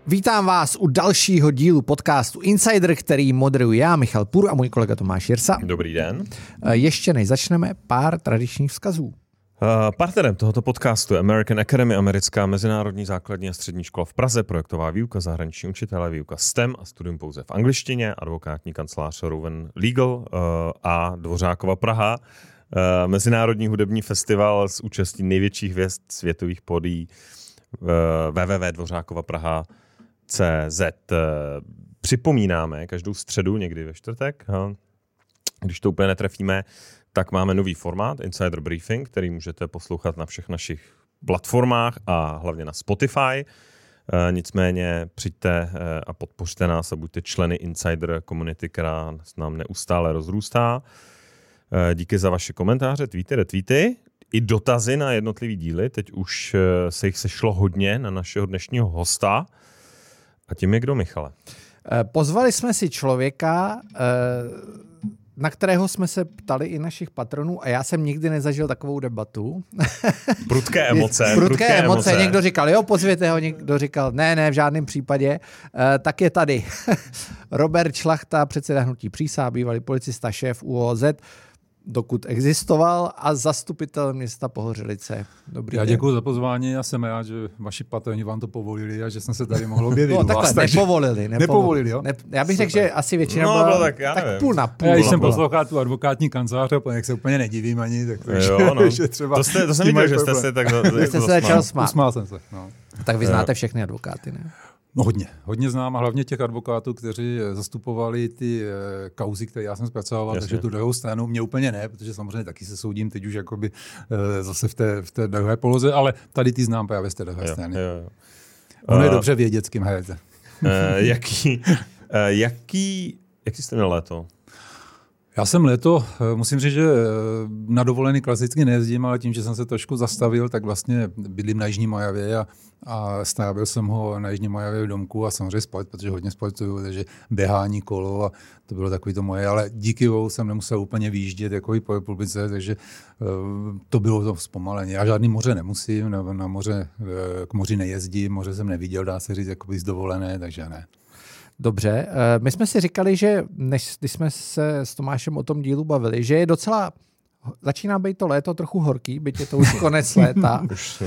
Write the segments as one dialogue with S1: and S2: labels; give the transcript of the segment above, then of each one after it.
S1: Vítám vás u dalšího dílu podcastu Insider, který moderuji já, Michal Pur, a můj kolega Tomáš Jirsa.
S2: Dobrý den.
S1: Ještě než začneme, pár tradičních vzkazů.
S2: Partnerem tohoto podcastu je American Academy, americká mezinárodní základní a střední škola v Praze, projektová výuka, zahraniční učitelé, výuka STEM a studium pouze v angličtině, advokátní kancelář Rowan Legal a Dvořákova Praha, mezinárodní hudební festival s účastí největších hvězd světových pódií www.dvořákovapraha.cz. Připomínáme každou středu, někdy ve čtvrtek, když to úplně netrefíme, tak máme nový formát Insider Briefing, který můžete poslouchat na všech našich platformách a hlavně na Spotify. Nicméně přijďte a podpořte nás a buďte členy Insider Community, která nám neustále rozrůstá. Díky za vaše komentáře, tweety i dotazy na jednotlivý díly. Teď už se jich sešlo hodně na našeho dnešního hosta. A tím je kdo, Michale?
S1: Pozvali jsme si člověka, na kterého jsme se ptali i našich patronů, a já jsem nikdy nezažil takovou debatu.
S2: Prudké emoce.
S1: Někdo říkal, jo, pozvěte ho, někdo říkal, ne, v žádném případě. Tak je tady Robert Šlachta, předseda Hnutí Přísaha, bývalý policista, šéf ÚOOZ, dokud existoval, a zastupitel města Pohořelice. Dobrý
S3: Já děkuji za pozvání, já jsem rád, že vaši patroni vám to povolili a že jsem se tady mohl objevit.
S1: No takhle, nepovolili, jo? Já bych řekl, že asi většina byla tak půl na půl.
S3: Já když jsem poslouchal tu advokátní kancelář, jak se úplně nedivím ani, tak
S2: že třeba... To jsem viděl, že jste se tak...
S1: Jste se začal smát.
S3: Usmál jsem se, no.
S1: Tak vy znáte všechny advokáty, ne?
S3: No hodně znám, a hlavně těch advokátů, kteří zastupovali ty kauzy, které já jsem zpracoval, takže tu druhou stranu mě úplně ne, protože samozřejmě taky se soudím teď už jakoby zase v té druhé poloze, ale tady ty znám právě z té druhé strany. Ono je dobře vědět, s kým hrajete.
S2: Jaký jste měl léto?
S3: Já jsem léto, musím říct, že na dovolený klasicky nejezdím, ale tím, že jsem se trošku zastavil, tak vlastně bydlím na Jižní Moravě a strávil jsem ho na Jižní Moravě v domku a samozřejmě sport, protože hodně sportuju, takže běhání, kolo, a to bylo takový to moje, ale díky bohu jsem nemusel úplně vyjíždět jako po republice, takže to bylo to zpomalení. Já žádný moře nemusím, na moře, k moři nejezdím, moře jsem neviděl, dá se říct, jakoby z dovolené, takže ne.
S1: Dobře, my jsme si říkali, že když jsme se s Tomášem o tom dílu bavili, že je docela, začíná být to léto trochu horký, byť je to už konec léta.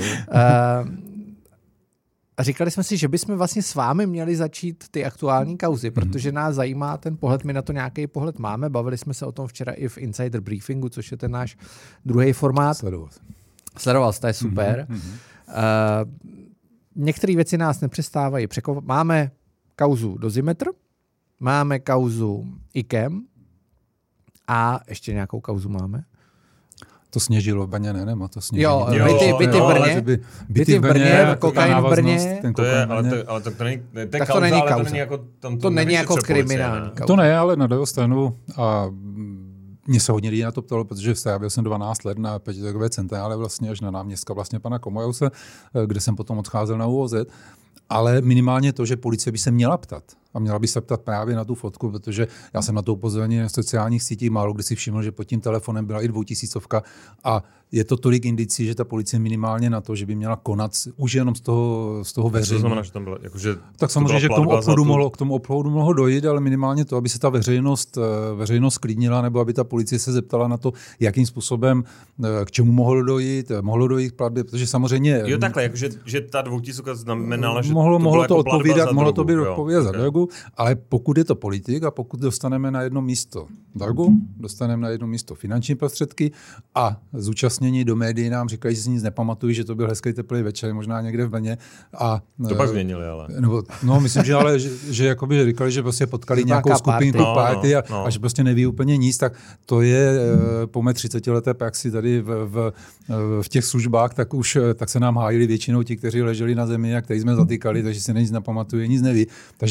S1: A říkali jsme si, že bychom vlastně s vámi měli začít ty aktuální kauzy, protože nás zajímá ten pohled, my na to nějaký pohled máme, bavili jsme se o tom včera i v Insider Briefingu, což je ten náš druhý formát. Sledoval jste, to je super. Některé věci nás nepřestávají překvapovat. Máme kauzu Dozimetr, máme kauzu IKEM a ještě nějakou kauzu máme.
S3: To sněžilo v Brně, ne? To sněžilo.
S1: Jo, byty v Brně, kokain v Brně.
S2: Ale to není
S1: tak to není kauza. To není jako kriminální kauza.
S3: To ne, ale na druhou stranu, a mě se hodně lidí na to ptalo, protože strávil jsem 12 let na pětitakové centrále vlastně až na náměstka vlastně pana Komorause, kde jsem potom odcházel na ÚOZ. Ale minimálně to, že policie by se měla ptat. A měla by se ptat právě na tu fotku, protože já jsem na to upozornil na sociálních sítích, málo kdy si všiml, že pod tím telefonem byla i 2000 a je to tolik indicí, že ta policie minimálně na to, že by měla konat už jenom z toho veřejného.
S2: To znamená, že tam byla, jakože
S3: tak samozřejmě, že k tomu obchodu mohlo dojít, ale minimálně to, aby se ta veřejnost klidnila, nebo aby ta policie se zeptala na to, jakým způsobem, k čemu mohlo dojít k platbě, protože samozřejmě...
S2: Jo, takhle, jakože, že ta 2000 znamenala, že
S3: mohlo to odpovídat, mohlo to být
S2: odpovědět
S3: za drogu, ale pokud je to politik a pokud dostaneme na jedno místo drogu, dostaneme na jedno místo finanční prostředky a zúčastnění do médií nám říkají, že si nic nepamatují, že to byl hezký teplý večer, možná někde v Brně.
S2: To pak změnili, ale.
S3: No, myslím, že ale, že jakoby říkali, že prostě potkali nějakou skupinku party a že prostě neví úplně nic, tak to je po mé 30leté praxi tady v těch službách, tak se nám hájili většinou ti, kteří leželi na zemi a kteří jsme zatýkali, takže si nic nepamatuje, nic neví. Takže minimálně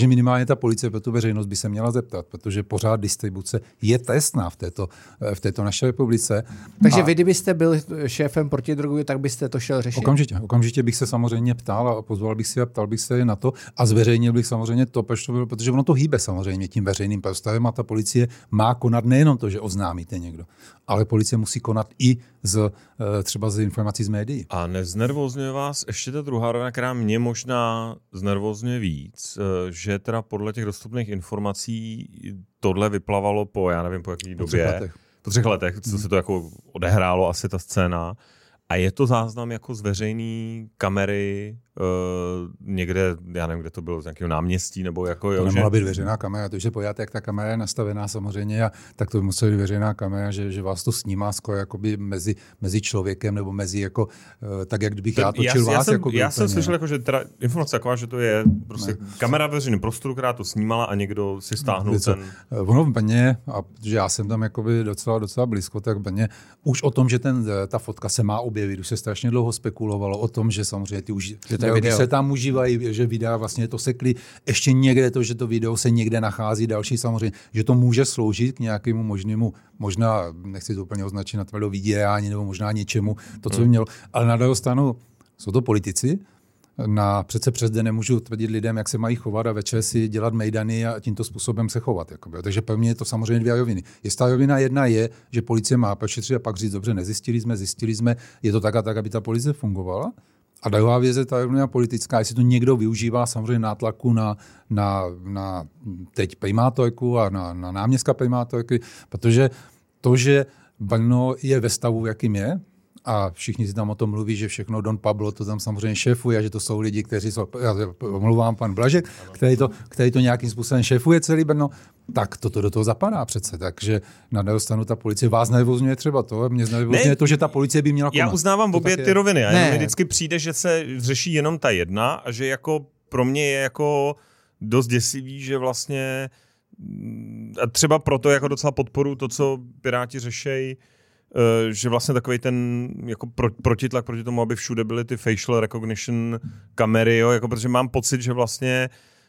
S3: minimálně ta policie pro tu veřejnost by se měla zeptat, protože pořád distribuce je trestná v této naší republice.
S1: Takže vy, kdybyste byl šéfem protidrogový, tak byste to šel řešit?
S3: Okamžitě bych se samozřejmě ptal a pozval bych si a ptal bych se na to a zveřejnil bych samozřejmě to, protože ono to hýbe samozřejmě tím veřejným prostorem a ta policie má konat nejenom to, že oznámíte někdo, ale policie musí konat i třeba z informací z médií.
S2: A neznervozňuje vás ještě ta druhá rovina, která mě možná znervozňuje víc, že teda podle těch dostupných informací tohle vyplavalo po jaký době. Po 3 letech, co se to jako odehrálo asi ta scéna. A je to záznam jako z veřejné kamery někde, já nevím, kde to bylo, z nějakého náměstí, nebo jako...
S3: To nemohla být veřejná kamera, to, že podíváte, jak ta kamera je nastavená samozřejmě, a tak to musí být veřejná kamera, že vás to snímá skoro jakoby mezi člověkem, nebo mezi jako, tak jak kdybych já točil vás.
S2: Já jsem slyšel, jako, že teda informace taková, že to je prostě kamera veřejného prostoru, která to snímala a někdo si stáhnul ten...
S3: Ono v Brně, a že já jsem tam jakoby docela blízko, tak v Brně už o tom, že ta fotka se má objevit, už se strašně dlouho spekulovalo o tom, že samozřejmě když se tam užívají, že videa vlastně to sekli, ještě někde to, že to video se někde nachází, další samozřejmě, že to může sloužit k nějakému možnému, možná, nechci to úplně označit na tvrdo vydírání, nebo možná něčemu, to, co by mělo, ale na druhou stranu jsou to politici, přece přes den nemůžu tvrdit lidem, jak se mají chovat a večer si dělat mejdany a tímto způsobem se chovat. Jakoby. Takže pro mě je to samozřejmě 2 roviny. Jestli rovina jedna je, že policie má prošetřit a pak říct, dobře, zjistili jsme, je to tak a tak, aby ta policie fungovala. A druhá věc je ta rovina politická, jestli to někdo využívá samozřejmě nátlaku na teď primátorku a na náměstka primátorky, protože to, že Brno je ve stavu, jakým je, a všichni si tam o tom mluví, že všechno Don Pablo to tam samozřejmě šéfuje a že to jsou lidi, kteří jsou, já omluvám pan Blažek, který to nějakým způsobem šéfuje celý Brno, tak toto do toho zapadá přece. Takže na druhou stranu ta policie vás nervozňuje třeba to, mě nervozňuje to, že ta policie by měla konat.
S2: Já uznávám obě ty roviny. A mi vždycky přijde, že se řeší jenom ta jedna a že jako pro mě je jako dost děsivý, že vlastně a třeba proto jako docela podporu to, co Piráti řešejí, že vlastně takový ten jako protitlak proti tomu, aby všude byly ty facial recognition kamery, jo, jako protože mám pocit, že vlastně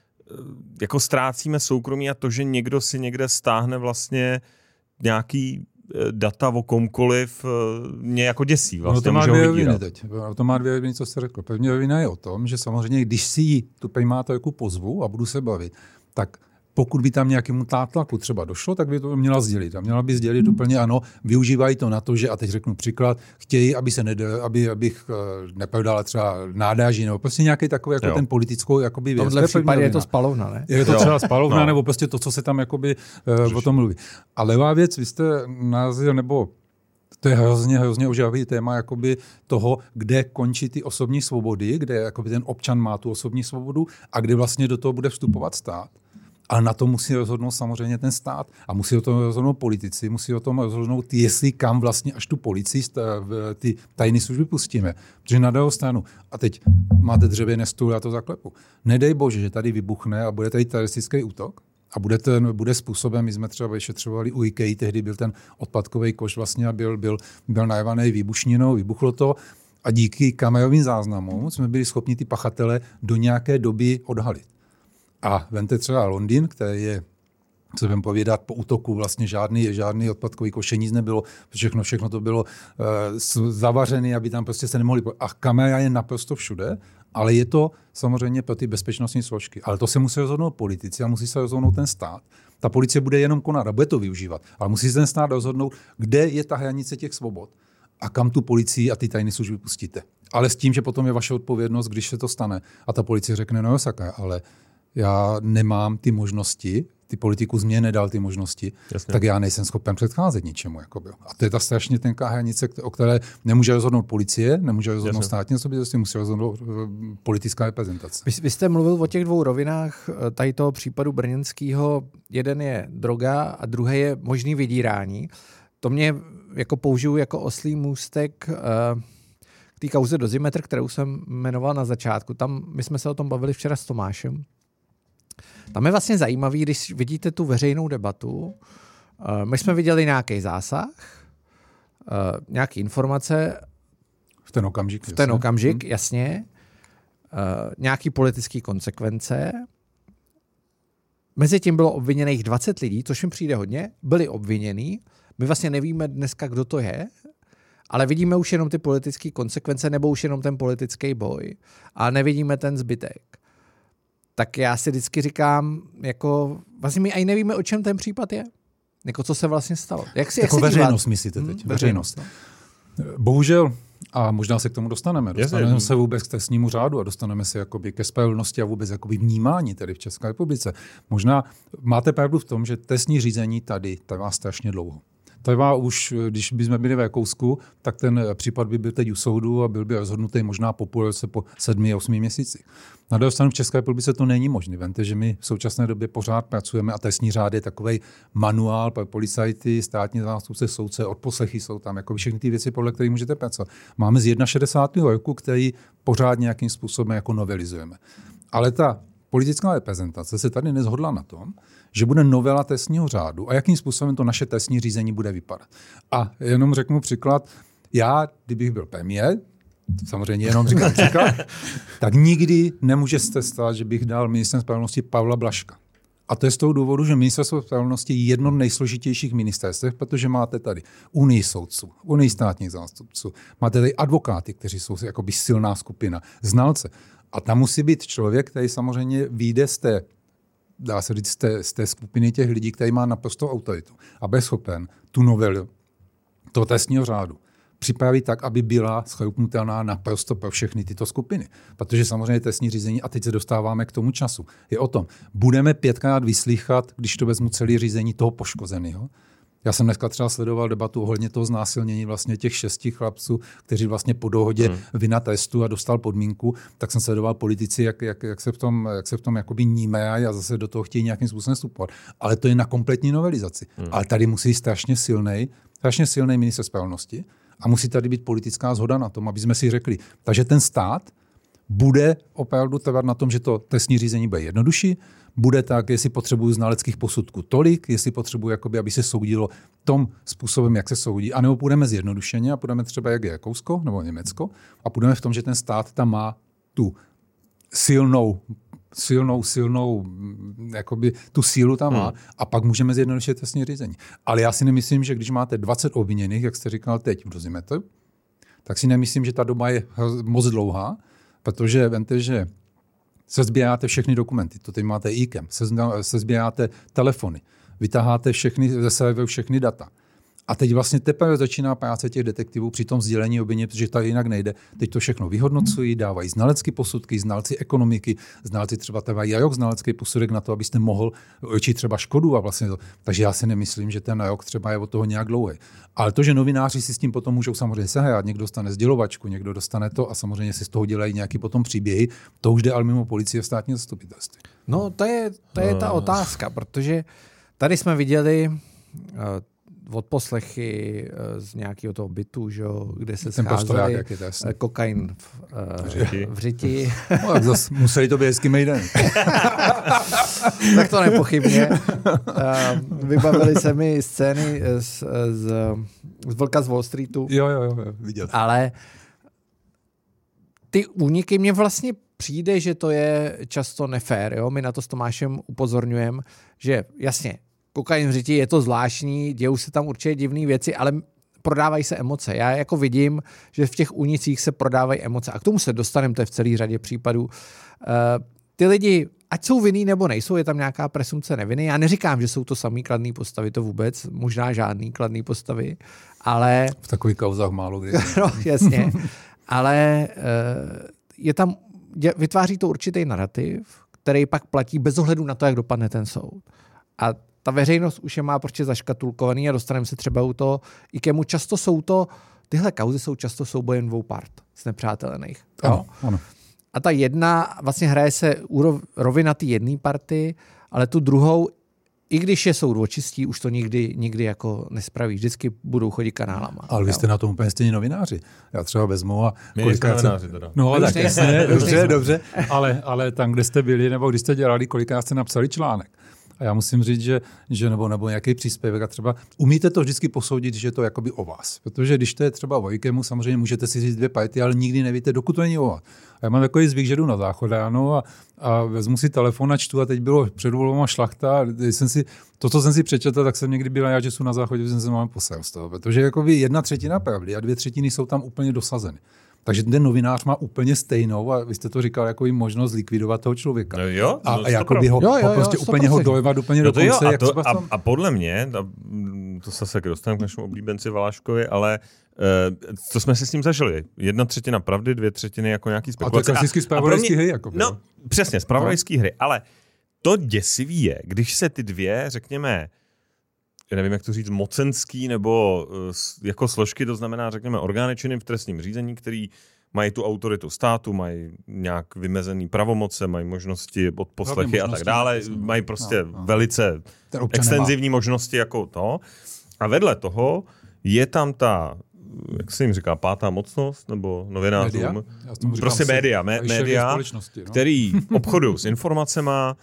S2: jako ztrácíme soukromí a to, že někdo si někde stáhne vlastně nějaký data o komkoliv, mě jako děsí. Vlastně
S3: to má 2 roviny teď. To má 2 roviny, co jste řekl. První rovina je o tom, že samozřejmě, když si ji tu primátorku pozvu a budu se bavit, tak pokud by tam nějakému tlaku třeba došlo, tak by to měla sdělit. A měla by sdělit úplně ano, využívají to na to, že, a teď řeknu příklad, chtějí, abych neprodala třeba nádraží, nebo prostě nějaký takový jako ten politickou jakoby věc.
S1: V tomhle případě je to spalovna, ne?
S3: Je to třeba spalovna, nebo prostě to, co se tam jakoby o tom mluví. A levá věc, vy jste názor, nebo to je hrozně ožávý téma jakoby toho, kde končí ty osobní svobody, kde jakoby ten občan má tu osobní svobodu a kde vlastně do toho bude vstupovat stát. Ale na to musí rozhodnout samozřejmě ten stát a musí o tom rozhodnout politici, musí o tom rozhodnout, jestli kam vlastně až tu policii, ty tajné služby pustíme. Protože na druhou stranu, a teď máte dřevěné stůl, já to zaklepu. Nedej bože, že tady vybuchne a bude tady teroristický útok a bude způsobem, my jsme třeba vyšetřovali u IKEA, tehdy byl ten odpadkový koš vlastně a byl narvaný výbušninou, vybuchlo to a díky kamerovým záznamům jsme byli schopni ty pachatele do nějaké doby odhalit. A vemte třeba Londýn, který je, co budeme povědat, po útoku vlastně žádný odpadkový koše, nic nebylo, všechno to bylo zavařené, aby tam prostě se nemohli... A kamera je naprosto všude, ale je to samozřejmě pro ty bezpečnostní složky. Ale to se musí rozhodnout politici a musí se rozhodnout ten stát. Ta policie bude jenom konat a bude to využívat. Ale musí se ten stát rozhodnout, kde je ta hranice těch svobod a kam tu policii a ty tajné služby pustíte. Ale s tím, že potom je vaše odpovědnost, když se to stane a ta policie řekne, no sakra, ale já nemám ty možnosti, ty politikus mě nedal ty možnosti, jasně, tak já nejsem schopen předcházet ničemu. Jakoby. A to je ta strašně tenká hranice, o které nemůže rozhodnout policie, nemůže rozhodnout státní osobitosti, musí rozhodnout politická reprezentace.
S1: Vy jste mluvil o těch 2 rovinách tady toho případu brněnského. Jeden je droga a druhý je možný vydírání. To mě jako použiju jako oslý můstek k té kauze Dozimetr, kterou jsem jmenoval na začátku. Tam my jsme se o tom bavili včera s Tomášem. Tam je vlastně zajímavý, když vidíte tu veřejnou debatu. My jsme viděli nějaký zásah, nějaké informace.
S3: V ten okamžik,
S1: jasně. Jasně. Nějaký politické konsekvence. Mezi tím bylo obviněných 20 lidí, což mi přijde hodně, byli obvinění. My vlastně nevíme dneska, kdo to je, ale vidíme už jenom ty politické konsekvence nebo už jenom ten politický boj a nevidíme ten zbytek. Tak já si vždycky říkám, jako vlastně my ani nevíme, o čem ten případ je. Jako co se vlastně stalo. Jak se
S3: veřejnost myslíte teď? Veřejnost. Bohužel, a možná se k tomu dostaneme. Dostaneme se vůbec k trestnímu řádu a dostaneme se jakoby ke spravedlnosti a vůbec jakoby vnímání tady v České republice. Možná máte pravdu v tom, že trestní řízení tady trvá strašně dlouho. Trvá už, když bychom byli v Rakousku, tak ten případ by byl teď u soudu a byl by rozhodnutý možná po 7-8 měsících. Na druhou stranu v České republice to není možné. Vemte, že my v současné době pořád pracujeme a trestní řád je takovej manuál pro policajty, státní zástupce, soudce, odposlechy jsou tam, jako všechny ty věci, podle kterých můžete pracovat. Máme z 61. roku, který pořád nějakým způsobem jako novelizujeme. Ale ta politická reprezentace se tady neshodla na tom, že bude novela trestního řádu a jakým způsobem to naše trestní řízení bude vypadat. A jenom řeknu příklad, já, kdybych byl premiér, samozřejmě jenom říkám příklad, tak nikdy nemůže se stát, že bych dal ministrem spravedlnosti Pavla Blažka. A to je z toho důvodu, že ministerstvo spravedlnosti je jedno z nejsložitějších ministerstev, protože máte tady unii soudců, unii státních zástupců, máte tady advokáty, kteří jsou jakoby silná skupina, znalce. A tam musí být člověk, který samozřejmě vyjde z té, dá se říct, z té skupiny těch lidí, který má naprosto autoritu a bude schopen tu novelu toho trestního řádu připravit tak, aby byla schopnutelná naprosto pro všechny tyto skupiny. Protože samozřejmě trestní řízení, a teď se dostáváme k tomu času, je o tom, budeme 5krát vyslýchat, když to vezmu celé řízení toho poškozeného. Já jsem dneska třeba sledoval debatu ohledně toho znásilnění vlastně těch 6 chlapců, kteří vlastně po dohodě vina trestu a dostal podmínku, tak jsem sledoval politici, jak se v tom jakoby nímají a zase do toho chtějí nějakým způsobem vstupovat. Ale to je na kompletní novelizaci. Ale tady musí strašně silný ministr spravedlnosti a musí tady být politická shoda na tom, aby jsme si řekli, takže ten stát bude opravdu trvat na tom, že to trestní řízení bude jednodušší, bude tak, jestli potřebuju znaleckých posudků tolik, jestli potřebuju, jakoby, aby se soudilo tom způsobem, jak se soudí, anebo půjdeme zjednodušeně a půjdeme třeba jak je Rakousko nebo Německo a půjdeme v tom, že ten stát tam má tu silnou jakoby tu sílu tam má a pak můžeme zjednodušit trestní řízení. Ale já si nemyslím, že když máte 20 obviněných, jak jste říkal teď v Dozimetru, tak si nemyslím, že ta doba je moc dlouhá, protože vemte, že se sbíráte všechny dokumenty, to teď máte IKEM, se sbíráte telefony, vytaháte ze serveru všechny data. A teď vlastně teprve začíná práce těch detektivů při tom sdělení obvinění, protože to jinak nejde. Teď to všechno vyhodnocují, dávají znalecké posudky, znalci ekonomiky, znalci třeba trvají rok znalecký posudek na to, abyste mohl určit třeba škodu a vlastně to. Takže já si nemyslím, že ten rok třeba je od toho nějak dlouhý. Ale to, že novináři si s tím potom můžou samozřejmě sehrát, někdo dostane sdělovačku, někdo dostane to a samozřejmě si z toho dělají nějaký potom příběhy, to už jde ale mimo policie a státní zastupitelství.
S1: No to je ta otázka, protože tady jsme viděli odposlechy z nějakého toho bytu, že, kde se scházeli, kokain v řiti.
S3: No, tak zase museli to být hezký mejdan.
S1: Tak to nepochybně. Vybavili se mi scény z Vlka z Wall Streetu.
S3: Jo, viděl.
S1: Ale ty úniky mně vlastně přijde, že to je často nefér. Jo? My na to s Tomášem upozorňujeme, že jasně, kokain v řiti je to zvláštní, dějou se tam určitě divné věci, ale prodávají se emoce. Já jako vidím, že v těch únicích se prodávají emoce. A k tomu se dostaneme, to je v celé řadě případů. Ty lidi, ať jsou vinný nebo nejsou, je tam nějaká presumpce neviny. Já neříkám, že jsou to samý kladný postavy, to vůbec, možná žádný kladný postavy, ale...
S3: V takových kauzách málo kdy.
S1: No, jasně. Ale je tam, vytváří to určitý narrativ, který pak platí bez ohledu na to, jak dopadne ten soud. A ta veřejnost už je má prostě zaškatulkovaný a dostaneme se třeba u toho IKEMu. Často jsou to, tyhle kauzy jsou často soubojem dvou part znepřátelených.
S3: Ano.
S1: A ta jedna, vlastně hraje se rovina té jedné party, ale tu druhou, i když je soud očistí, už to nikdy jako nespraví. Vždycky budou chodit kanálama.
S3: Ale vy jste na tom úplně stejní novináři. Já třeba vezmu a...
S2: My nejsme novináři teda.
S3: No tak jasně, dobře. Ale tam, kde jste byli, nebo když jste dělali, kolikrát jste napsali článek. A já musím říct, že nebo nějaký příspěvek a třeba umíte to vždycky posoudit, že je to jakoby o vás. Protože když to je třeba o IKEMu, samozřejmě můžete si říct 2 pajty, ale nikdy nevíte, dokud to není o vás. A já mám takový zvyk, že jdu na záchod ráno a vezmu si telefon a čtu a teď bylo před volbama Šlachta a co jsem si přečetl, tak jsem někdy byl já, že jsou na záchodě, že jsem se mám posel z toho, protože jakoby 1/3 pravdy a 2/3 jsou tam úplně dosazeny. Takže ten novinář má úplně stejnou a vy jste to říkal, jako možnost likvidovat toho člověka.
S2: No jo,
S3: a jakoby ho prostě úplně ho dojevat úplně do konce.
S2: A podle mě, to se dostaneme k našemu oblíbenci Valáškovi, ale co jsme si s ním zažili? 1/3 pravdy, 2/3 jako nějaký spekulace.
S3: A to je klasický zpravodajský hry.
S2: No, přesně, zpravodajský hry, ale to děsivý je, když se ty dvě, řekněme, já nevím, jak to říct, mocenský nebo jako složky, to znamená, řekněme, orgány činné v trestním řízení, který mají tu autoritu státu, mají nějak vymezený pravomoce, mají možnosti odposlechy a tak dále, mají prostě velice extenzivní možnosti jako to. A vedle toho je tam ta, jak se jim říká, pátá mocnost, nebo novinářům, prostě média, který obchodují s informacema,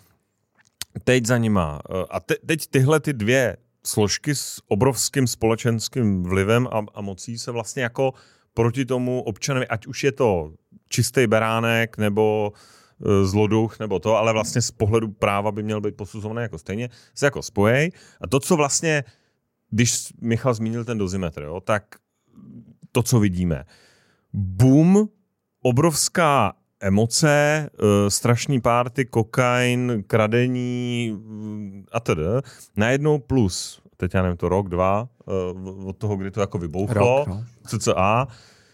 S2: teď za nima. A teď tyhle ty dvě složky s obrovským společenským vlivem a mocí se vlastně jako proti tomu občanovi, ať už je to čistý beránek nebo zloduch nebo to, ale vlastně z pohledu práva by měl být posuzovaný jako stejně, se jako spojej. A to, co vlastně, když Michal zmínil ten dozimetr, jo, tak to, co vidíme. Boom, obrovská emoce, strašný párty, kokain, kradení a tedy. Najednou plus, teď já nevím, to rok, 2, od toho, kdy to jako vybouchlo, cca.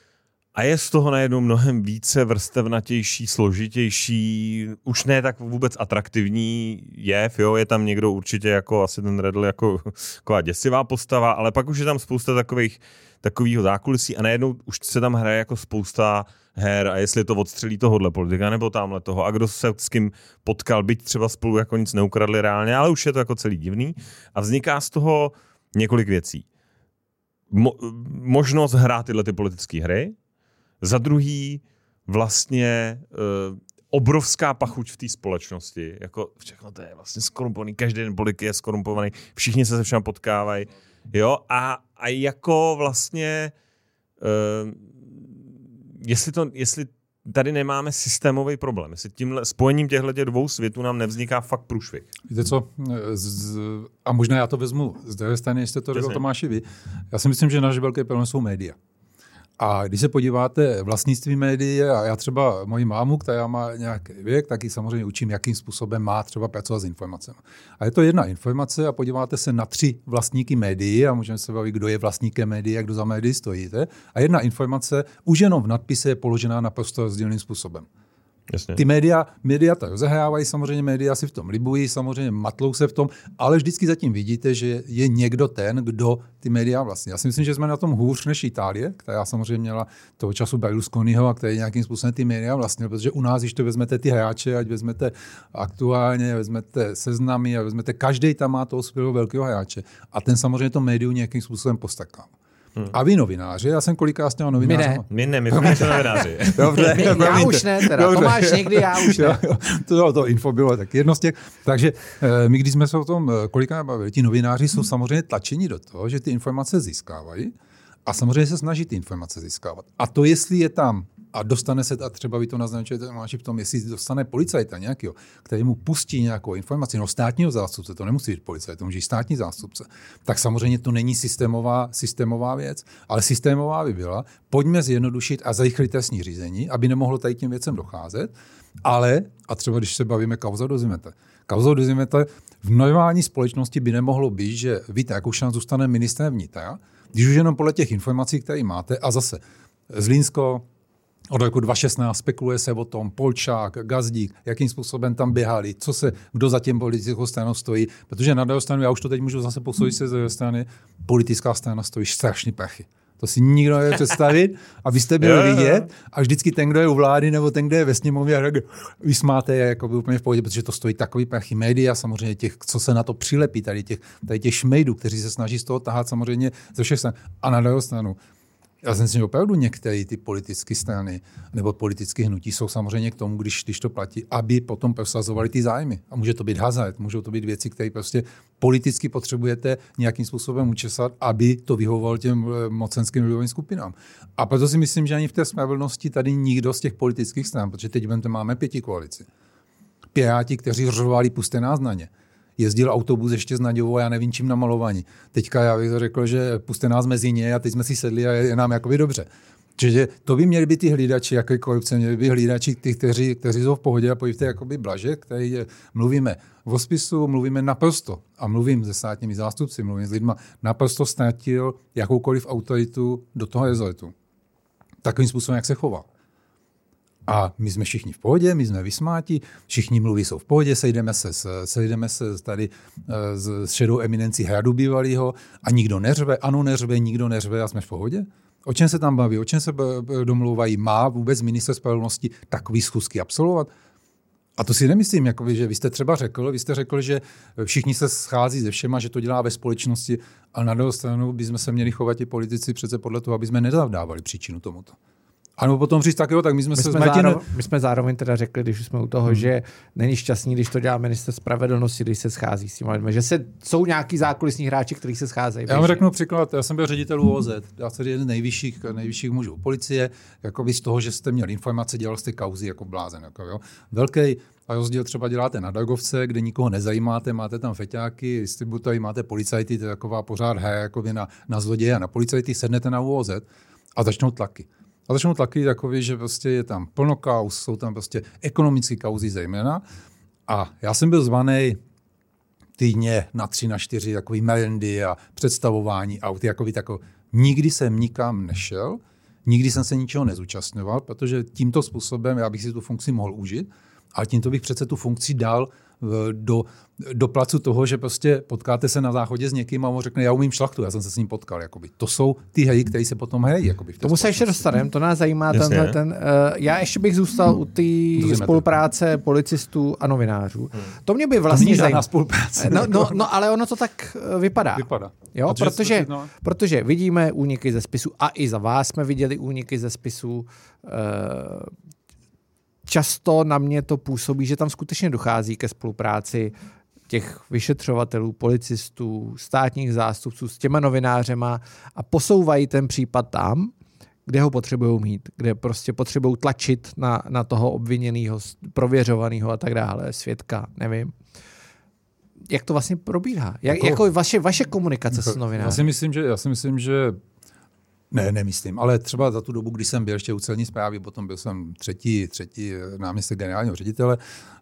S2: A je z toho najednou mnohem více vrstevnatější, složitější, už ne tak vůbec atraktivní jev, jo, je tam někdo určitě jako asi ten Redl jako taková děsivá postava, ale pak už je tam spousta takovýho zákulisí a najednou už se tam hraje jako spousta her a jestli to odstřelí tohohle politika nebo tamhle toho a kdo se s kým potkal, byť třeba spolu jako nic neukradli reálně, ale už je to jako celý divný a vzniká z toho několik věcí. Možnost hrát tyhle ty politické hry, za druhý vlastně obrovská pachuť v té společnosti, jako všechno to je vlastně skorumpovaný, každý den politik je skorumpovaný, všichni se všem potkávají, jo, a jako vlastně jestli tady nemáme systémový problém, jestli tímhle spojením těchto dvou světů nám nevzniká fakt průšvih.
S3: Víte co, a možná já to vezmu z druhé strany, jestli to řekl Tomáši vy, já si myslím, že naše velké problém jsou média. A když se podíváte vlastnictví médií, a já třeba moji mámu, která má nějaký věk, tak ji samozřejmě učím, jakým způsobem má třeba pracovat s informacemi. A je to jedna informace a podíváte se na 3 vlastníky médií a můžeme se bavit, kdo je vlastníkem médií a kdo za médií stojíte. A jedna informace už jenom v nadpise je položená naprosto rozdílným způsobem.
S2: Jasně.
S3: Ty média to rozehrávají, samozřejmě média si v tom libují, samozřejmě matlou se v tom, ale vždycky zatím vidíte, že je někdo ten, kdo ty média vlastně. Já si myslím, že jsme na tom hůř než Itálie, která samozřejmě měla toho času Berlusconiho a který nějakým způsobem ty média vlastně, protože u nás, když to vezmete ty hráče, ať vezmete Aktuálně, vezmete Seznamy a vezmete, každý tam má toho svého velkého hráče a ten samozřejmě to médium nějakým způsobem postakal. A vy novináři, já jsem kolikrát s těma novináři.
S2: My jsme novináři.
S3: Dobře,
S1: já už ne, teda. To máš někdy, já už ne.
S3: To info bylo tak jedno z těch. Takže my, když jsme se o tom kolikrát bavili, ti novináři jsou samozřejmě tlačeni do toho, že ty informace získávají a samozřejmě se snaží ty informace získávat. A to, jestli je tam a dostane se, a třeba vy to naznačujete v tom, jestli dostane policajta nějakého, který mu pustí nějakou informaci, no státního zástupce, to nemusí být policajt, to může být státní zástupce, tak samozřejmě to není systémová věc, ale systémová by byla, pojďme zjednodušit a zrychlit trestní řízení, aby nemohlo tady k těm věcem docházet, ale, a třeba když se bavíme kauza Dozimetr, v normální společnosti by nemohlo být, že Vít Rakušan zůstane ministrem vnitra, když už jenom podle těch informací, které máte, a zase Zlínsko, od roku 2016 spekuluje se o tom, Polčák, Gazdík, jakým způsobem tam běhali, kdo za těm politickou stranou stojí, protože na druhou stranu, já už to teď můžu zase posoudit se z druhé strany, politická strana stojí strašný prachy. To si nikdo nevě představit, abyste byli vidět a vždycky ten, kdo je u vlády nebo ten, kdo je ve sněmovně, vy smáte je jako úplně v pohodě, protože to stojí takový prachy. Média samozřejmě těch, co se na to přilepí, tady těch šmejdů, kteří se snaží z toho tahat samozřejmě ze všech stran. A na druhou stranu, Já si myslím, že opravdu některé ty politické strany nebo politické hnutí jsou samozřejmě k tomu, když to platí, aby potom prosazovali ty zájmy. A může to být hazard, můžou to být věci, které prostě politicky potřebujete nějakým způsobem učesat, aby to vyhovovalo těm mocenským lidovým skupinám. A proto si myslím, že ani v té spravedlnosti tady nikdo z těch politických stran, protože teď máme 5 koalici. Piráti, kteří řvali puste nás na ně. Jezdil autobus ještě s Naďovou a já nevím čím namalovaní. Teďka já bych to řekl, že puste nás mezi ně a teď jsme si sedli a je nám jakoby dobře. Čiže to by měli být ty hlídači, jaké korupce, měli by hlídači, kteří jsou v pohodě a pojďte jakoby blaže, který mluvíme o spisu, mluvíme naprosto a mluvím se státními zástupci, mluvím s lidma, naprosto ztratil jakoukoliv autoritu do toho rezortu. Takovým způsobem, jak se chová. A my jsme všichni v pohodě, my jsme vysmáti, všichni mluví jsou v pohodě, sejdeme se tady s šedou eminencí Hradu bývalýho a nikdo neřve, ano neřve, nikdo neřve a jsme v pohodě. O čem se tam baví, o čem se domlouvají, má vůbec ministr spravedlnosti takový schůzky absolvovat? A to si nemyslím, jakoby, že vy jste řekl, že všichni se schází se všema, že to dělá ve společnosti, ale na druhou stranu bychom se měli chovat i politici přece podle toho, aby jsme nezavdávali příčinu tomuto. Ano, potom říct tak jo, tak my
S1: jsme zároveň teda řekli, když jsme u toho, že není šťastný, když to dělá ministr spravedlnosti, když se schází s tím lidmi, že jsou nějaký zákulisní hráči, kteří se scházejí.
S3: Já vám řeknu příklad, já jsem byl ředitel ÚOZ, já jsem jeden z nejvyšších mužů policie, jakoby z toho, že jste měl informace, dělal jste kauzy jako blázen. Jako, jo. Velký rozdíl třeba děláte na Dagovce, kde nikoho nezajímáte, máte tam feťáky, distributory, máte policajty, to je taková pořád hra na zloděje a na policajty, sednete na ÚOZ a začnou tlaky. A začnou tlaky takový, že prostě je tam plno kauz, jsou tam prostě ekonomické kauzy zejména. A já jsem byl zvaný týdně na 3, na 4 takový merendy a představování aut. Nikdy jsem nikam nešel, nikdy jsem se ničeho nezúčastňoval, protože tímto způsobem já bych si tu funkci mohl užít, ale tímto bych přece tu funkci dal do placu toho, že prostě potkáte se na záchodě s někým a on řekne, já umím šlachtu, já jsem se s ním potkal. Jakoby. To jsou ty hry, které se potom hrají.
S1: Tomu se ještě dostaneme, to nás zajímá. Já ještě bych zůstal u té spolupráce policistů a novinářů. To mě by vlastně zajímalo.
S3: Spolupráce.
S1: No, ale ono to tak vypadá. Jo, protože vidíme úniky ze spisu a i za vás jsme viděli úniky ze spisu. Často na mě to působí, že tam skutečně dochází ke spolupráci těch vyšetřovatelů, policistů, státních zástupců s těma novinářema a posouvají ten případ tam, kde ho potřebují mít, kde prostě potřebují tlačit na toho obviněného, prověřovaného a tak dále, svědka, nevím. Jak to vlastně probíhá? Jako vaše komunikace s novináři?
S3: Já si myslím, že nemyslím, ale třeba za tu dobu, kdy jsem byl ještě u celní správy, potom byl jsem třetí náměstek generálního ředitele,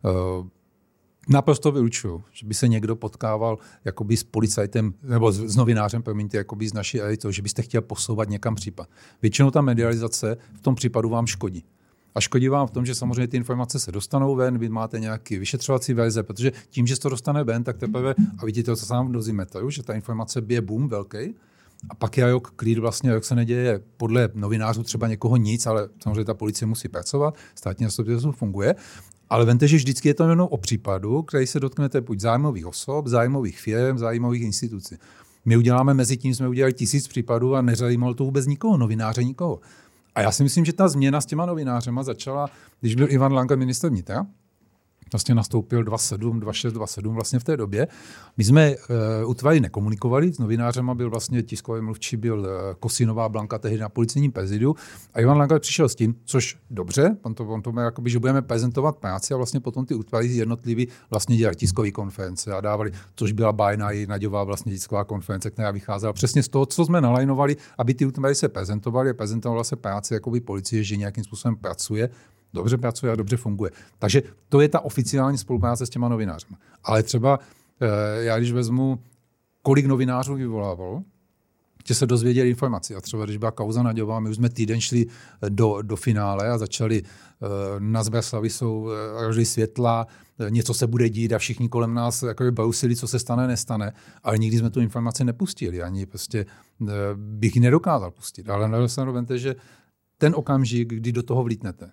S3: naprosto vylučuju, že by se někdo potkával jakoby s policajtem, nebo s novinářem, promiňte, jakoby z naší elity, že byste chtěl posouvat někam případ. Většinou ta medializace v tom případu vám škodí. A škodí vám v tom, že samozřejmě ty informace se dostanou ven, vy máte nějaký vyšetřovací verze, protože tím, že se to dostane ven, tak teprve, a vidíte to sám v dozimetru, že ta informace bije boom velký, a pak je klid vlastně, jak se neděje podle novinářů třeba někoho nic, ale samozřejmě ta policie musí pracovat, státní zastupitelstvo funguje. Ale vemte, že vždycky je to jenom o případu, který se dotknete buď zájmových osob, zájmových firm, zájmových institucí. My mezi tím jsme udělali 1000 případů a nezajímalo to vůbec nikoho, novináře nikoho. A já si myslím, že ta změna s těma novinářema začala, když byl Ivan Langer ministr vnitra. Vlastně nastoupil 26, vlastně v té době. My jsme útvary nekomunikovali, s novinářema byl vlastně tiskový mluvčí, byl Kosinová Blanka tehdy na policejním prezidiu a Ivan Langer přišel s tím, což dobře, on to má jakoby, že budeme prezentovat práci a vlastně potom ty útvary jednotlivý vlastně dělali tiskové konference a dávali, což byla Bajna i Naďová vlastně tisková konference, která vycházela přesně z toho, co jsme nalajnovali, aby ty útvary se prezentovaly a prezentovala se práce jakoby policie, že nějakým způsobem dobře pracuje a dobře funguje. Takže to je ta oficiální spolupráce s těma novináři. Ale třeba já, když vezmu, kolik novinářů vyvolávalo, že se dozvěděli informaci. A třeba, když byla kauza Naďová, my už jsme týden šli do finále a začali na Zbraslavi jsou roží světla, něco se bude dít a všichni kolem nás brousili, co se stane, nestane. Ale nikdy jsme tu informaci nepustili. Ani prostě bych ji nedokázal pustit. Ale na druhou stranu vemte, že ten okamžik, kdy do toho vlítnete,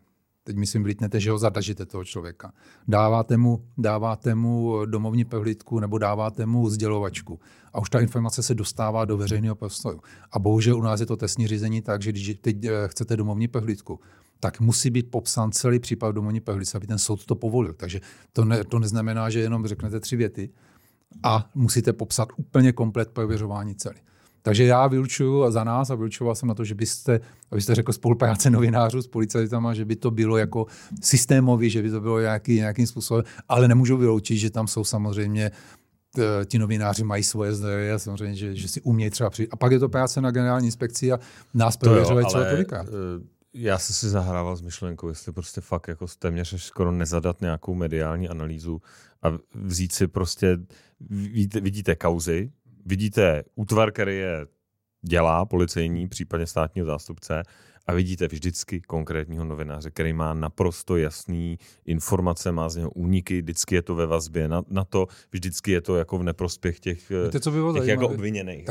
S3: teď myslím vlítnete, že ho zadažíte toho člověka. Dáváte mu domovní prohlídku nebo dáváte mu sdělovačku. A už ta informace se dostává do veřejného prostoru. A bohužel u nás je to trestní řízení tak, že když teď chcete domovní prohlídku, tak musí být popsán celý případ domovní prohlídky, aby ten soud to povolil. Takže to neznamená, že jenom řeknete 3 věty a musíte popsat úplně komplet prověřování celý. Takže já vylučuju za nás a vylučoval jsem na to, že abyste řekl spolupráce novinářů s policajtama, že by to bylo jako systémový, že by to bylo nějakým způsobem, ale nemůžu vyloučit, že tam jsou samozřejmě ti novináři mají svoje zdroje a samozřejmě, že si umějí třeba přijít. A pak je to práce na generální inspekci a nás prověřovat třeba tolikrát.
S2: Já jsem si zahrával s myšlenkou, jestli prostě fakt jako téměř skoro nezadat nějakou mediální analýzu a vzít si prostě, vidíte kauzy, vidíte útvar, který je dělá, policejní, případně státního zástupce, a vidíte vždycky konkrétního novináře, který má naprosto jasný informace, má z něho úniky, vždycky je to ve vazbě na to, vždycky je to jako v neprospěch těch jako obviněných.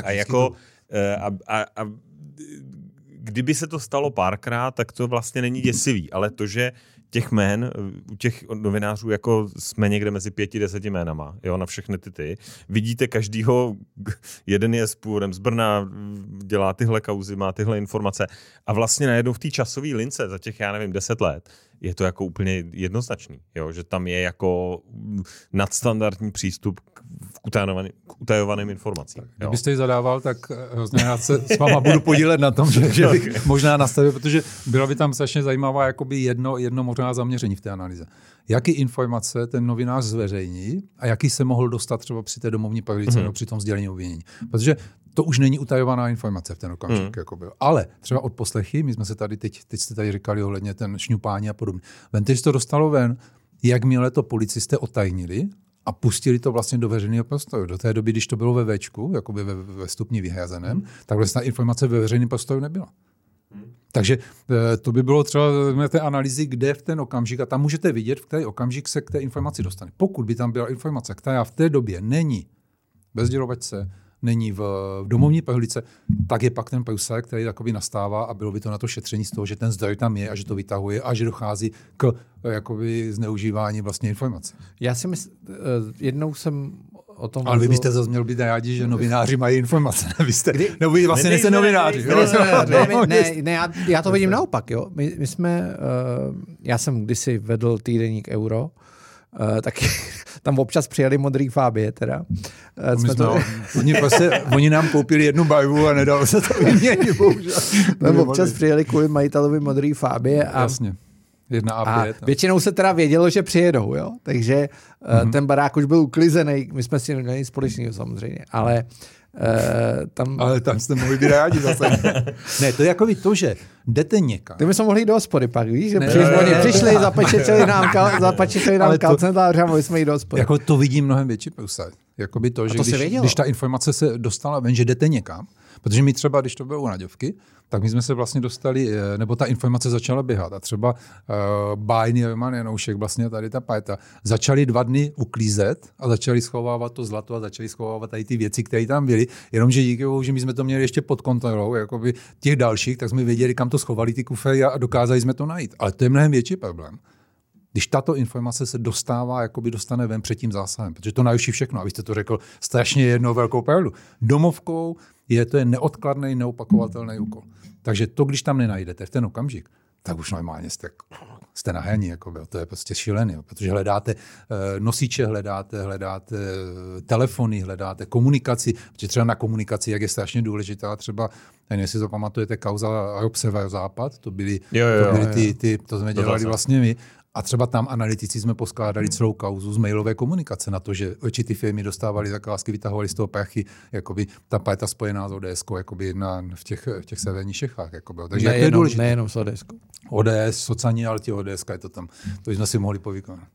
S2: A kdyby se to stalo párkrát, tak to vlastně není děsivý, ale to, že těch jmén, u těch novinářů jako jsme někde mezi 5-10 jménama, jo, na všechny ty. Vidíte každýho, jeden je s původem z Brna, dělá tyhle kauzy, má tyhle informace a vlastně najednou v té časové lince za těch, 10 let, je to jako úplně jednoznačný, jo, že tam je jako nadstandardní přístup k utajovaným informacím.
S3: Kdybyste ji zadával, tak já se s váma budu podílet na tom, že bych možná nastavil, protože byla by tam strašně zajímavá jakoby jedno možná zaměření v té analýze. Jaký informace ten novinář zveřejní a jaký se mohl dostat třeba při té domovní prohlídce nebo při tom sdělení obvinění. Protože to už není utajovaná informace v ten okamžik. Jako byl. Ale třeba od poslechy, my jsme se tady teď jste tady říkali ohledně ten šňupání a podobně. Vente, že to dostalo ven, jakmile to policisté otajnili a pustili to vlastně do veřejného prostoru. Do té doby, když to bylo ve Včku, jakoby ve stupni vyhrazeném, tak vlastně ta informace ve veřejném prostoru nebyla. Takže to by bylo třeba té analýzy, kde v ten okamžik, a tam můžete vidět, v který okamžik se k té informaci dostane. Pokud by tam byla informace, která v té době není ve sdělovačce, není v domovní prohlídce, tak je pak ten průser, který jakoby nastává a bylo by to na to šetření z toho, že ten zdroj tam je a že to vytahuje a že dochází k jakoby zneužívání vlastně informací.
S1: Já si myslím, jednou jsem o tom...
S3: Ale vy byste zase měl být rádi, že novináři mají informace. Vy vlastně nejste novináři.
S1: Ne, já to vidím naopak. Jo. My jsme, já jsem kdysi vedl týdeník Euro, taky tam občas přijeli modrý fábie teda.
S3: Oni nám koupili jednu barvu a nedalo se to vyměnit, bohužel.
S1: Tam občas přijeli kvůli majitelovi modrý fábie a
S3: jasně.
S1: A většinou se teda vědělo, že přijedou, jo? Takže ten barák už byl uklizený, my jsme si neměli společného samozřejmě, ale
S3: tam jste mohli být rádi zase. Ne, to je jako to, že jdete někam.
S1: Ty bychom mohli jít do hospody pak, víš? Že oni přišli, zapečetili nám kalcentář a mohli jsme jít do hospody.
S3: Jako to vidím mnohem větší průser. Jakoby to, že když ta informace se dostala ven, že jdete někam, protože my třeba, když to bylo u Naďovky, tak my jsme se vlastně dostali, nebo ta informace začala běhat a třeba Bájný, Roman Janoušek, vlastně tady ta parta, začali 2 dny uklízet a začali schovávat to zlato a začali schovávat tady ty věci, které tam byly, jenomže díky bohu, že my jsme to měli ještě pod kontrolou, jakoby těch dalších, tak jsme věděli, kam to schovali ty kufry a dokázali jsme to najít. Ale to je mnohem větší problém. Když tato informace se dostává, jakoby dostane ven před tím zásahem, protože to naruší všechno, abyste to řekl strašně jednou velkou pravdu. Domovkou to je neodkladný, neopakovatelný úkol. Takže to, když tam nenajdete v ten okamžik, tak už normálně jste na hraní, to je prostě šílený, protože hledáte nosiče, hledáte telefony, hledáte komunikaci, protože třeba na komunikaci, jak je strašně důležitá, třeba, nevím, jestli to pamatujete, kauza Rob Severozápad, to byly to jsme dělali vlastně my, a třeba tam analytici jsme poskládali celou kauzu z mailové komunikace na to, že určitý firmy dostávali zakázky, vytahovali z toho prachy, jakoby ta parta spojená s ODS-kou, jakoby v těch severních Čechách. Jakoby. Takže to je důležité.
S1: Nejenom s ODS-kou.
S3: ODS, sociální, ale ODS-ka je to tam. To jsme si mohli povykonat.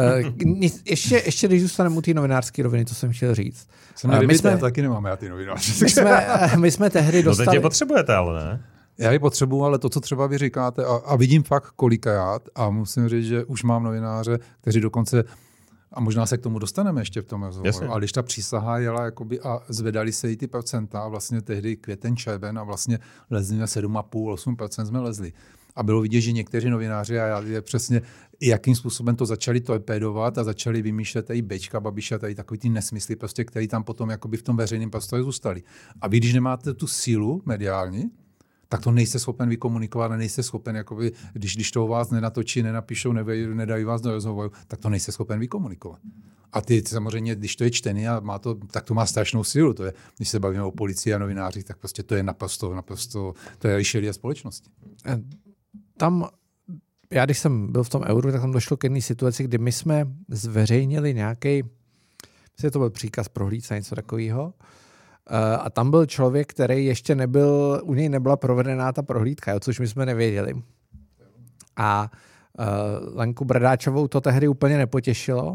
S1: Ještě když zůstaneme u té novinářské roviny, to jsem chtěl říct.
S3: My taky nemáme já ty novináře.
S1: My jsme tehdy dostali...
S2: No teď je potřebujete, ale ne?
S3: Já ji potřebuju, ale to, co třeba vy říkáte, a vidím fakt kolikrát, a musím říct, že už mám novináře, kteří dokonce, a možná se k tomu dostaneme ještě v tom rozhovoru, ale když ta přísaha jela jakoby, a zvedali se jí ty procenta, a vlastně tehdy květen, červen, a vlastně lezli na 7,5-8% jsme lezli. A bylo vidět, že někteří novináři, a já přesně, jakým způsobem to začali torpédovat a začali vymýšlet tady Bečka, Babiša, tady takový ty nesmysly, prostě, který tam potom jakoby v tom veřejném prostoru zůstali. A vy, když nemáte tu sílu mediální, tak to nejste schopen vykomunikovat a nejste schopen, jakoby, když to vás nenatočí, nenapíšou, nedají vás do rozhovoru, tak to nejste schopen vykomunikovat. A ty samozřejmě, když to je čtený a má to, tak to má strašnou sílu. To je, když se bavíme o policii a novinářích, tak prostě to je naprosto, to je lišelie společnosti.
S1: Tam, já když jsem byl v tom Euru, tak tam došlo k jedné situaci, kdy my jsme zveřejnili nějaký, to byl příkaz prohlídce, něco takového. A tam byl člověk, který ještě nebyl, u něj nebyla provedená ta prohlídka, což my jsme nevěděli. A Lenku Bradáčovou to tehdy úplně nepotěšilo.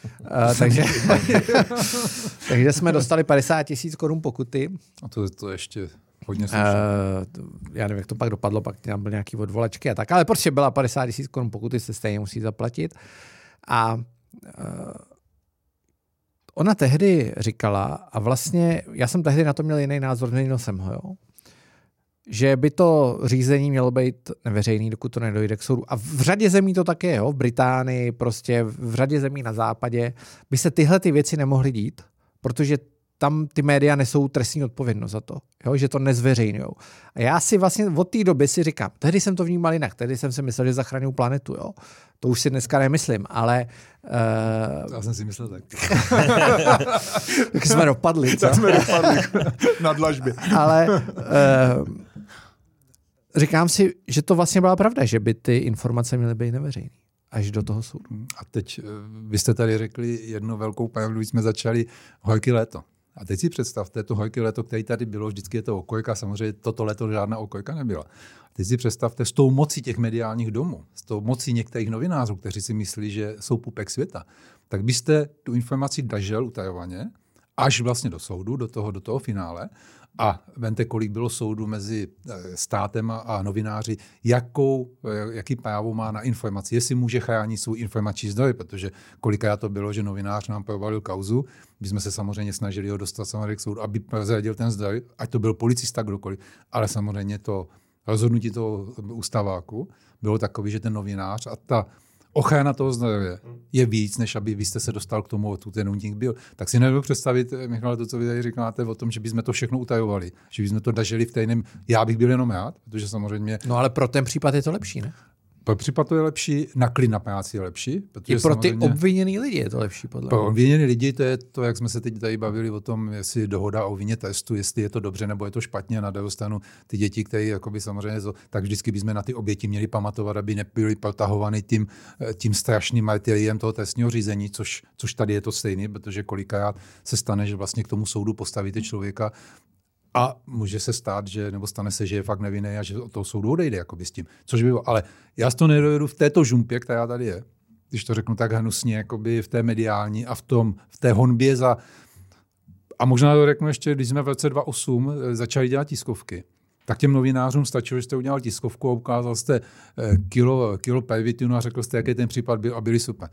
S1: Takže jsme dostali 50 000 korun pokuty.
S3: A to ještě hodně slušné.
S1: Já nevím, jak to pak dopadlo, pak tam byly nějaký odvolačky a tak, ale prostě byla 50 000 korun pokuty, se stejně musí zaplatit. A ona tehdy říkala, a vlastně já jsem tehdy na to měl jiný názor, změnil jsem ho, jo? Že by to řízení mělo být neveřejný, dokud to nedojde k soudu. A v řadě zemí to tak je, jo? V Británii, prostě v řadě zemí na západě by se tyhle ty věci nemohly dít, protože tam ty média nesou trestní odpovědnost za to, jo? Že to nezveřejňujou. A já si vlastně od té doby si říkám, tehdy jsem to vnímal jinak, tehdy jsem si myslel, že zachraňuju planetu, jo? To už si dneska nemyslím, ale...
S3: Já jsem si myslel tak.
S1: Tak jsme dopadli, co?
S3: Tak jsme dopadli na dlažbě.
S1: Ale říkám si, že to vlastně byla pravda, že by ty informace měly být neveřejné až do toho soudu.
S3: A teď vy jste tady řekli jednu velkou pravdu, když jsme začali horký léto. A teď si představte, to horké léto, které tady bylo, vždycky je to okojka, samozřejmě toto léto žádná okojka nebyla. Teď si představte s tou mocí těch mediálních domů, s tou mocí některých novinářů, kteří si myslí, že jsou pupek světa, tak byste tu informaci držel utajovaně až vlastně do soudu, do toho finále. A vemte, kolik bylo soudu mezi státem a novináři, jaký právo má na informaci, jestli může chránit svůj informační zdroj, protože kolikrát to bylo, že novinář nám provalil kauzu, my jsme se samozřejmě snažili ho dostat samozřejmě k soudu, aby prozradil ten zdroj, ať to byl policista, kdokoliv, ale samozřejmě to rozhodnutí toho ústaváku bylo takový, že ten novinář a ta ochrana toho zdroje je víc, než aby vy jste se dostal k tomu, tu ten únik byl. Tak si nebudu představit, Michale, to, co vy tady říkáte o tom, že bychom to všechno utajovali, že bychom to drželi v tajném. Já bych byl jenom rád, protože samozřejmě...
S1: No ale pro ten případ je to lepší, ne?
S3: Pro případ to je lepší, na klid na práci je lepší.
S1: I pro ty obviněný lidi je to lepší, podle mě.
S3: Pro obviněný lidi to je to, jak jsme se teď tady bavili o tom, jestli dohoda o vině testu, jestli je to dobře nebo je to špatně. Na druhou stranu ty děti, které jakoby samozřejmě, tak vždycky bychom na ty oběti měli pamatovat, aby nebyly protahovány tím strašným martyriem toho trestního řízení, což tady je to stejné, protože kolikrát se stane, že vlastně k tomu soudu postavíte člověka, a může se stát, nebo stane se, že je fakt nevinný a že od toho soudu odejde jakoby s tím. Což by bylo. Ale já to nedovedu v této žumpě, která tady je, když to řeknu tak hnusně, jakoby v té mediální a v té honbě za... A možná to řeknu ještě, když jsme v roce 2008 začali dělat tiskovky, tak těm novinářům stačilo, že jste udělal tiskovku a ukázal jste kilo pervitinu a řekl jste, jaký ten případ byl a byli super.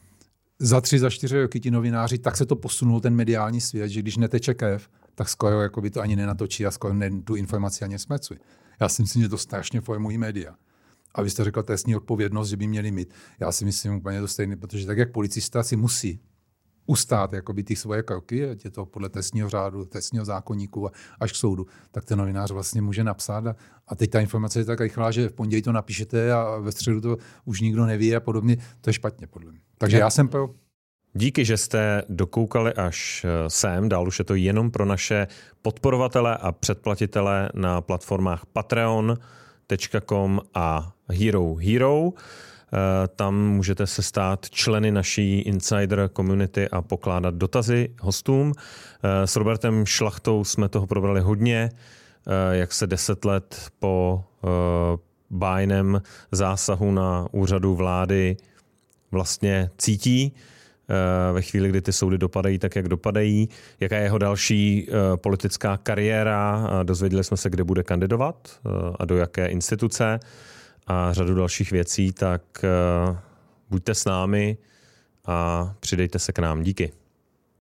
S3: Za 3-4 roky ti novináři, tak se to posunul ten mediální svět, že když neteče krev, tak skoro jakoby to ani nenatočí a skoro tu informaci ani nesmrcují. Já si myslím, že to strašně formují média. A vy jste řekl trestní odpovědnost, že by měli mít. Já si myslím úplně to stejné, protože tak jak policista si musí ustát jakoby ty svoje kroky, ať je to podle trestního řádu, trestního zákoníku až k soudu, tak ten novinář vlastně může napsat a teď ta informace je tak rychlá, že v pondělí to napíšete a ve středu to už nikdo neví a podobně. To je špatně podle mě. Takže já jsem pro...
S2: Díky, že jste dokoukali až sem, dál už je to jenom pro naše podporovatele a předplatitele na platformách patreon.com a Hero. Tam můžete se stát členy naší Insider community a pokládat dotazy hostům. S Robertem Šlachtou jsme toho probrali hodně, jak se 10 let po bájném zásahu na úřadu vlády vlastně cítí ve chvíli, kdy ty soudy dopadají tak, jak dopadají, jaká je jeho další politická kariéra. Dozvěděli jsme se, kde bude kandidovat a do jaké instituce a řadu dalších věcí, tak buďte s námi a přidejte se k nám. Díky.